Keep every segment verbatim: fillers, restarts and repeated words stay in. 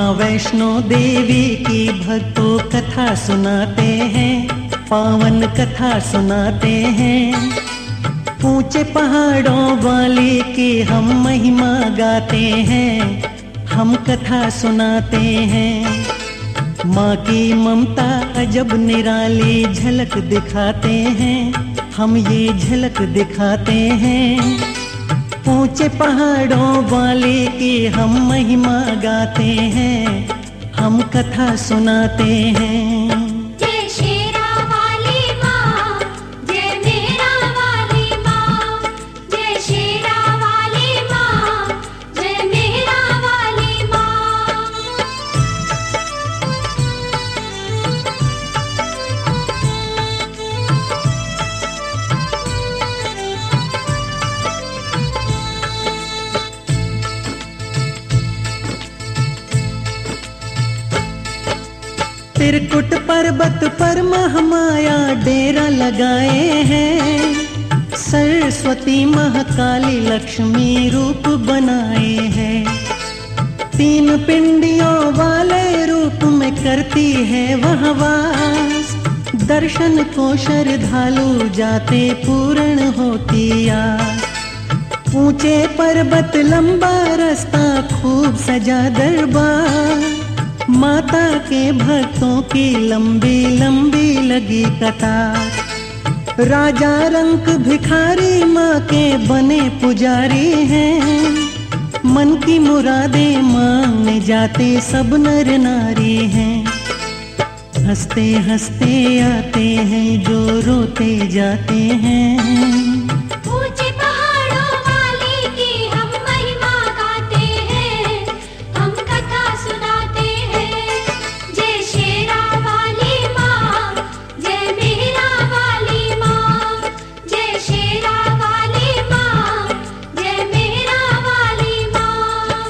माँ वैष्णो देवी की भक्तों कथा सुनाते हैं, पावन कथा सुनाते हैं। ऊंचे पहाड़ों वाले की हम महिमा गाते हैं, हम कथा सुनाते हैं। माँ की ममता अजब निराली झलक दिखाते हैं, हम ये झलक दिखाते हैं। ऊंचे पहाड़ों वाले की हम महिमा गाते हैं, हम कथा सुनाते हैं। जय शेरा वाली माँ, जय मेरा वाली माँ, जय शेरा वाली माँ, जय मेरा वाली माँ। त्रिकुट पर्वत पर महामाया डेरा लगाए हैं, सरस्वती महाकाली लक्ष्मी रूप बनाए हैं। तीन पिंडियों वाले रूप में करती है वह वास, दर्शन को श्रद्धालु जाते पूर्ण होती आस। ऊंचे पर्वत लंबा रास्ता खूब सजा दरबार, माता के भक्तों की लंबी लंबी लगी कतार। राजा रंक भिखारी माँ के बने पुजारी हैं, मन की मुरादें मांगने जाते सब नर नारी हैं। हंसते हंसते आते हैं जो रोते जाते हैं। ऊंचे पहाड़ों वाली की हम महिमा गाते हैं, हम कथा सुनाते हैं। जय शेरा वाली माँ, जय मेरा वाली माँ, जय शेरा वाली माँ, जय मेरा वाली माँ।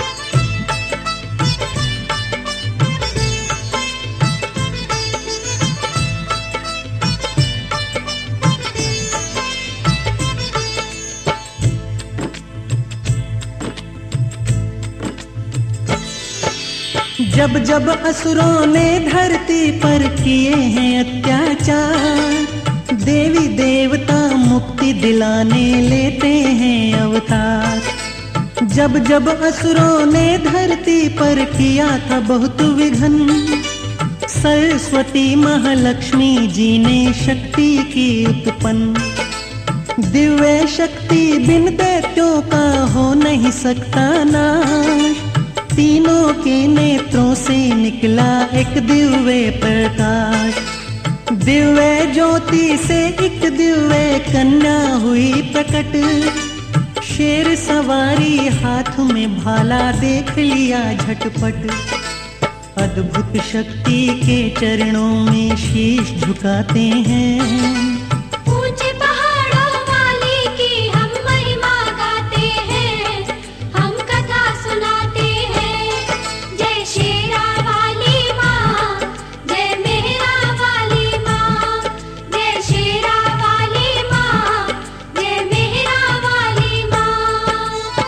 जब जब असुरों ने धरती पर किए हैं अत्याचार, देवी देवता मुक्ति दिलाने लेते हैं अवतार। जब जब असुरों ने धरती पर किया था बहुत विघन, सरस्वती महालक्ष्मी जी ने शक्ति की उत्पन्न। दिव्य शक्ति बिन दैत्यों का हो नहीं सकता नाश, तीनों के नेत्रों से निकला एक दिव्य प्रकाश। दिव्य ज्योति से एक दिव्य कन्या हुई प्रकट, शेर सवारी हाथ में भाला देख लिया झटपट। अद्भुत शक्ति के चरणों में शीश झुकाते हैं। ऊंचे पहाड़ों वाली की हम महिमा गाते हैं, हम कथा सुनाते हैं। जय शेरा वाली माँ, जय मेरा वाली माँ, जय शेरा वाली माँ, जय मेरा वाली माँ।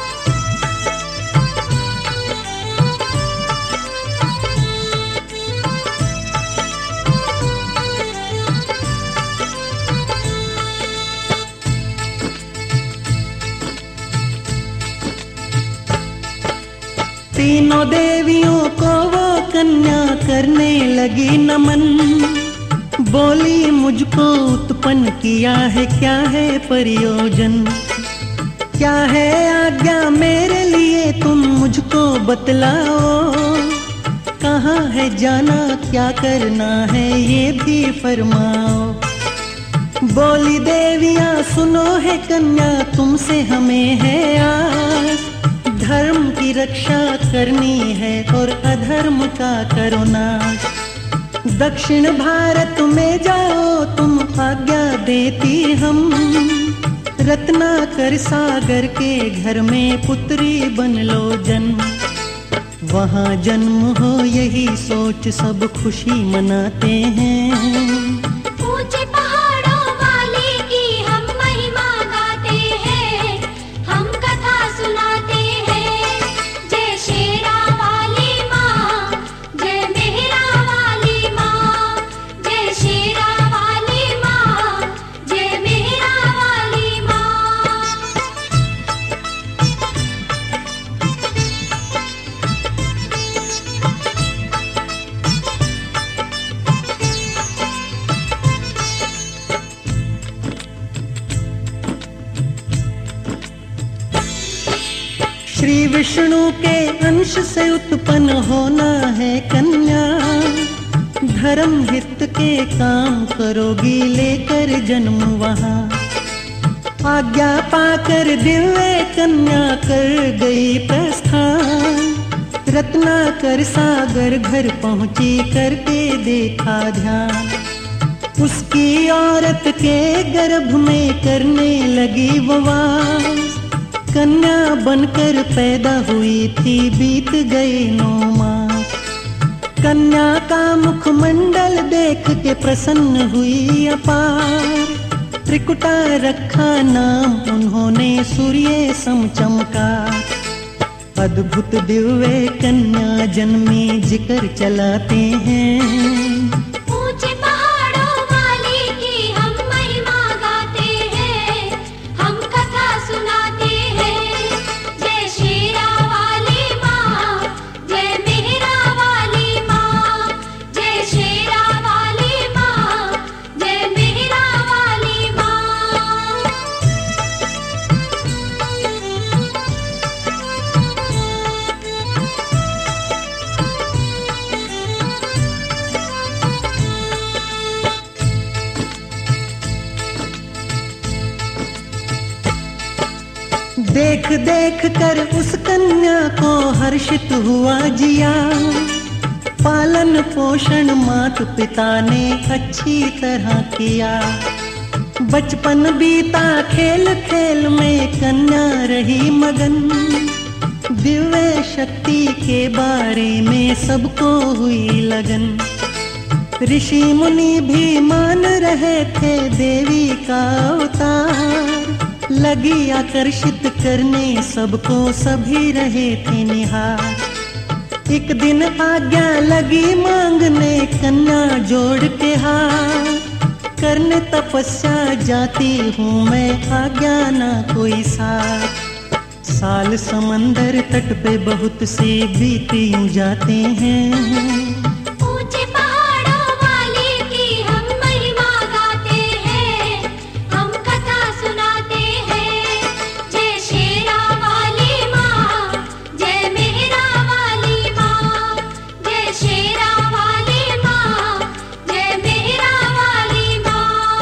तीनों देवियों को वो कन्या करने लगी नमन, बोली मुझको उत्पन्न किया है क्या है प्रयोजन। क्या है आज्ञा मेरे लिए तुम मुझको बतलाओ, कहाँ है जाना क्या करना है ये भी फरमाओ। बोली देवियाँ सुनो है कन्या तुमसे हमें है आस, धर्म की रक्षा करनी है और अधर्म का करो नाश। दक्षिण भारत में जाओ तुम आज्ञा देती हम, रत्नाकर सागर के घर में पुत्री बन लो जन्म। वहाँ जन्म हो यही सोच सब खुशी मनाते हैं। ऊंचे पहाड़ों वाली की हम महिमा गाते हैं, हम कथा सुनाते हैं। जय शेरा वाली माँ, श्री विष्णु के अंश से उत्पन्न होना है कन्या, धर्म हित के काम करोगी लेकर जन्म वहाँ। आज्ञा पाकर दिव्य कन्या कर गई प्रस्थान, रत्नाकर सागर घर पहुंची करके देखा ध्यान। उसकी औरत के गर्भ में करने लगी वो वास, कन्या बनकर पैदा हुई थी बीत गए नौ मास। कन्या का मुखमंडल देख के प्रसन्न हुई अपार, त्रिकुटा रखा नाम उन्होंने सूर्य सम चमका। अद्भुत दिव्य कन्या जन्मी जिक्र चलाते हैं, ऊंचे पहाड़ों वाली की हम महिमा गाते हैं, हम कथा सुनाते हैं। जय शेरा वाली माँ, जय मेहरा वाली माँ, जय शेरा वाली माँ, जय मेहरा वाली माँ। देख देख कर उस कन्या को हर्षित हुआ जिया, पालन पोषण मात पिता ने अच्छी तरह किया। बचपन बीता खेल खेल में कन्या रही मगन, दिव्य शक्ति के बारे में सबको हुई लगन। ऋषि मुनि भी मान रहे थे देवी का अवतार, लगी आकर्षित करने सबको सभी रहे थे निहार। एक दिन आज्ञा लगी मांगने कन्या जोड़ के हाथ, करने तपस्या जाती हूँ मैं आज्ञा ना कोई साथ। साल समंदर तट पे बहुत से बीत यूं जाते हैं, ऊंचे पहाड़ों वाली की हम महिमा गाते हैं, हम कथा सुनाते हैं। जय शेरा वाली माँ, जय मेहरा वाली माँ, जय शेरा वाली माँ, जय मेहरा वाली माँ।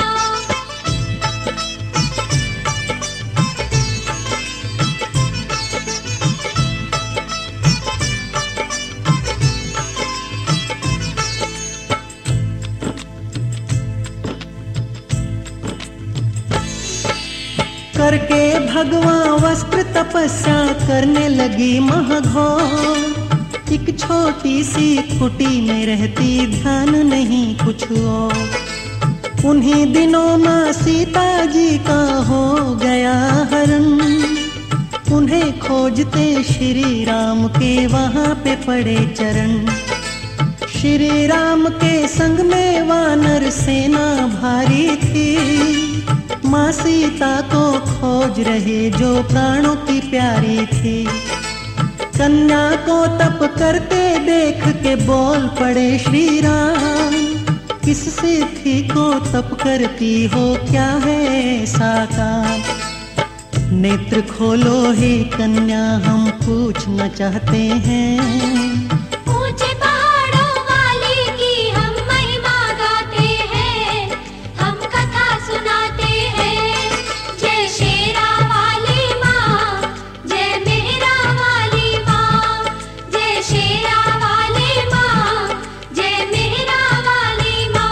करके भगवान वस्त्र तपस्या करने लगी महाघोर। एक छोटी सी कुटी में रहती ध्यान नहीं कुछ और। उन्हीं दिनों माँ सीता जी का हो गया हरण, उन्हें खोजते श्री राम के वहाँ पे पड़े चरण। श्री राम के संग में वानर सेना भारी थी, माँ सीता को खोज रहे जो प्राणों की प्यारी थी। कन्या को तप करते देख के बोल पड़े श्री राम, किससे थी को तप करती हो क्या है ऐसा काम। नेत्र खोलो हे कन्या हम पूछना चाहते हैं, ऊंचे पहाड़ों वाली की हम महिमा गाते हैं, हम कथा सुनाते हैं। जय शेरा वाली माँ, जय मेहरा वाली माँ, जय शेरा वाली माँ, जय मेहरा वाली माँ।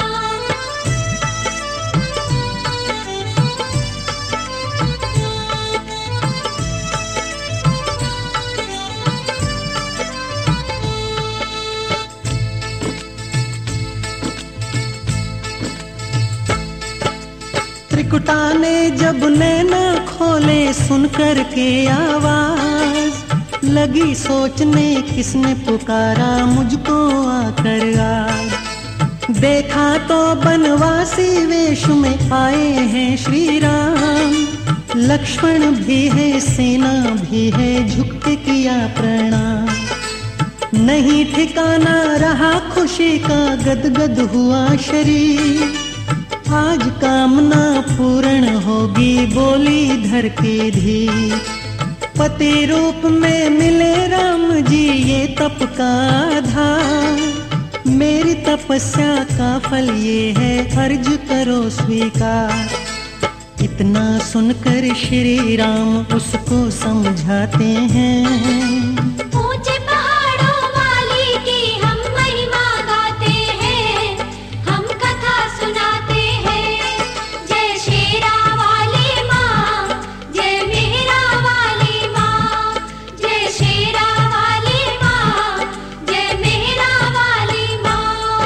त्रिकुटा ने जब नैना खोले सुन कर के आवाज, लगी सोचने किसने पुकारा मुझको आकर आज। देखा तो बनवासी वेश में आए हैं श्री राम, लक्ष्मण भी है सेना भी है झुक के किया प्रणाम। नहीं ठिकाना रहा खुशी का गदगद हुआ शरीर, आज कामना पूर्ण होगी बोली धर के धीर। पति रूप में मिले राम जी ये तप का आधार। मेरी तपस्या का फल ये है अर्ज करो स्वीकार। इतना सुनकर श्री राम उसको समझाते हैं। ऊंचे पहाड़ों वाली की हम महिमा गाते हैं, हम कथा सुनाते हैं। जय शेरा वाली माँ, जय मेहरा वाली माँ, जय शेरा वाली माँ, जय मेहरा वाली माँ।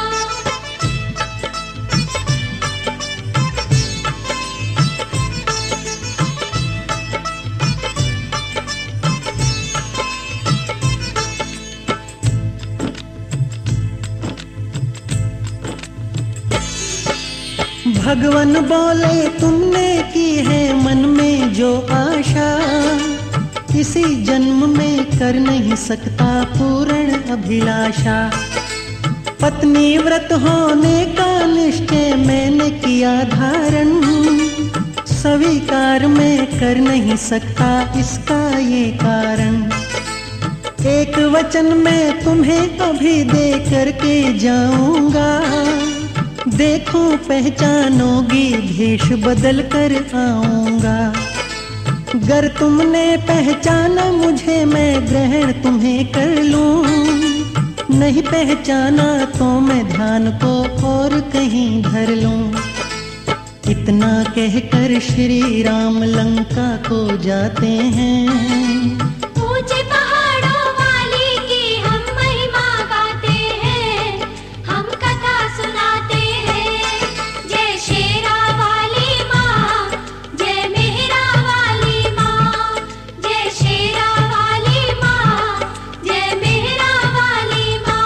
भगवान बोले तुमने की है मन में जो आशा, किसी जन्म में कर नहीं सकता पूर्ण अभिलाषा। पत्नी व्रत होने का निश्चय मैंने किया धारण, स्वीकार मैं कर नहीं सकता इसका ये कारण। एक वचन मैं तुम्हें अभी दे करके जाऊंगा, देखो पहचानोगी भेष बदल कर आऊंगा। गर तुमने पहचाना मुझे मैं ग्रहण तुम्हें कर लूं, नहीं पहचाना तो मैं ध्यान को और कहीं धर लूं। इतना कहकर श्री राम लंका को जाते हैं। ऊंचे पहाड़ों वाली की हम महिमा गाते हैं, हम कथा सुनाते हैं। जय शेरा वाली माँ, जय मेहरा वाली माँ, जय शेरा वाली माँ, जय मेहरा वाली माँ।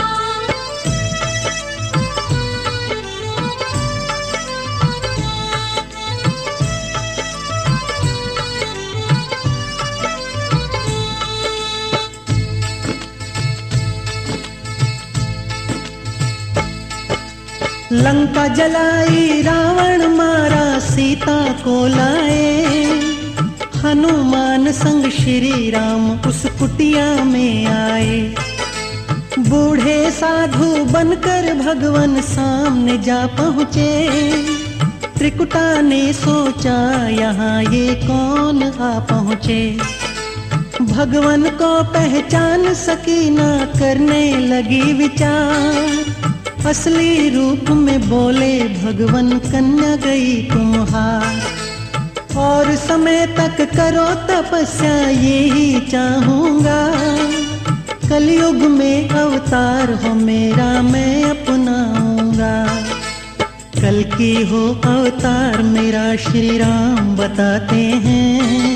लंका जलाई रावण मारा सीता को लाए, हनुमान संग श्री राम उस कुटिया में आए। बूढ़े साधु बनकर भगवान सामने जा पहुँचे, त्रिकुटा ने सोचा यहाँ ये कौन आ पहुँचे। भगवान को पहचान सकी ना करने लगी विचार, असली रूप में बोले भगवान कन्या गई तुम्हार। और समय तक करो तपस्या यही चाहूँगा, कलयुग में अवतार हो मेरा मैं अपनाऊंगा। कल की हो अवतार मेरा श्री राम बताते हैं।